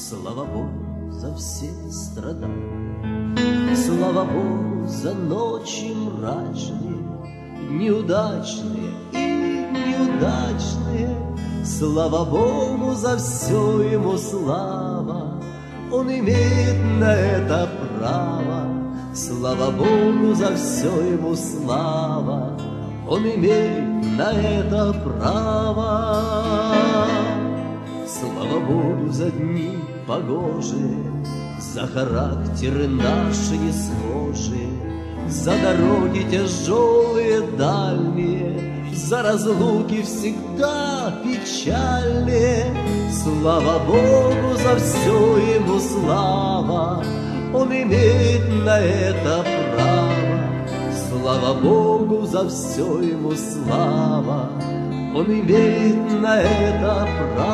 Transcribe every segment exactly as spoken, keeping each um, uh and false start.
Слава Богу за все страдания, слава Богу за ночи мрачные, неудачные и неудачные. Слава Богу за все, ему слава, он имеет на это право. Слава Богу за все, ему слава, он имеет на это право. Слава Богу за дни погожие, за характеры наши несхожие, за дороги тяжелые дальние, за разлуки всегда печальные. Слава Богу за все, ему слава, он имеет на это право. Слава Богу за все, ему слава, он имеет на это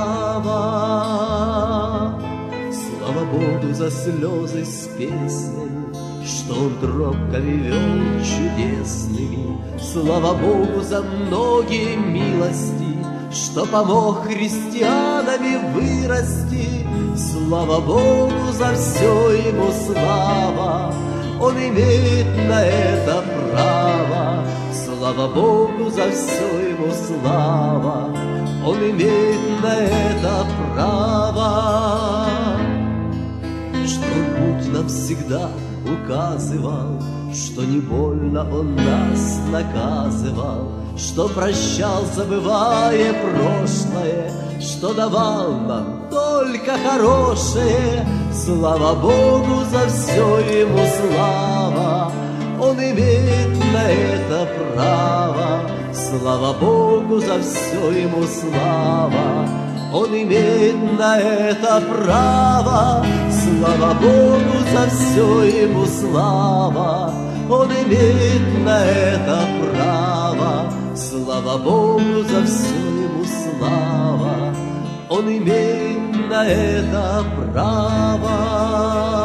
право. Слава Богу за слезы с песней, что он тропками вел чудесными. Слава Богу за многие милости, что помог христианами вырасти. Слава Богу за все, ему слава, он имеет на это право. Слава Богу за все, ему слава, он имеет на это право. Что путь нам всегда указывал, что не больно он нас наказывал, что прощал, забывая прошлое, что давал нам только хорошее. Слава Богу за все, ему слава, он имеет на это право. Слава Богу за все, ему слава, он имеет на это право. Слава Богу за все, ему слава, он имеет на это право. Слава Богу за все, ему слава, он имеет на это право.